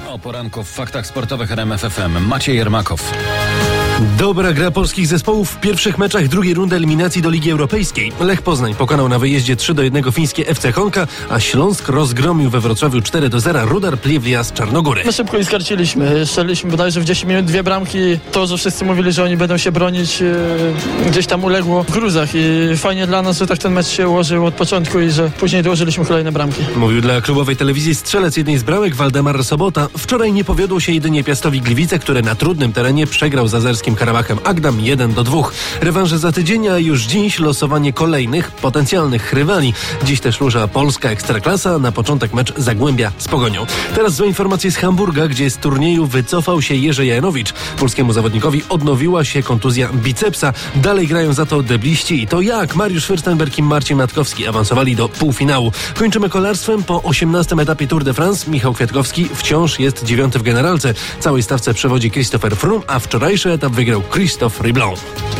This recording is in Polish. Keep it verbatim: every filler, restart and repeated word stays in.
O poranku w Faktach Sportowych R M F F M. Maciej Jermakow. Dobra gra polskich zespołów w pierwszych meczach drugiej rundy eliminacji do Ligi Europejskiej. Lech Poznań pokonał na wyjeździe trzy do jednego fińskie F C Honka, a Śląsk rozgromił we Wrocławiu cztery do zera Rudar Pliewlia z Czarnogóry. My szybko ich skarciliśmy. Strzeliliśmy bodajże w dziesięć minut dwie bramki. To, że wszyscy mówili, że oni będą się bronić, yy, gdzieś tam uległo w gruzach i fajnie dla nas, że tak ten mecz się ułożył od początku i że później dołożyliśmy kolejne bramki. Mówił dla klubowej telewizji strzelec jednej z bramek Waldemar Sobota. Wczoraj nie powiodło się jedynie Piastowi Gliwice, które na trudnym terenie przegrał z azerskim Karabachem Agdam jeden do dwóch. Rewanże za tydzień, a już dziś losowanie kolejnych potencjalnych rywali. Dziś też rusza polska Ekstraklasa, na początek mecz Zagłębia z Pogonią. Teraz złe informacje z Hamburga, gdzie z turnieju wycofał się Jerzy Janowicz. Polskiemu zawodnikowi odnowiła się kontuzja bicepsa. Dalej grają za to debliści i to jak Mariusz Fürstenberg i Marcin Matkowski awansowali do półfinału. Kończymy kolarstwem. Po osiemnastym etapie Tour de France Michał Kwiatkowski wciąż jest dziewiąty w generalce. Całej stawce przewodzi Christopher Froome, a wczorajszy etap wygrał Christophe Riblon.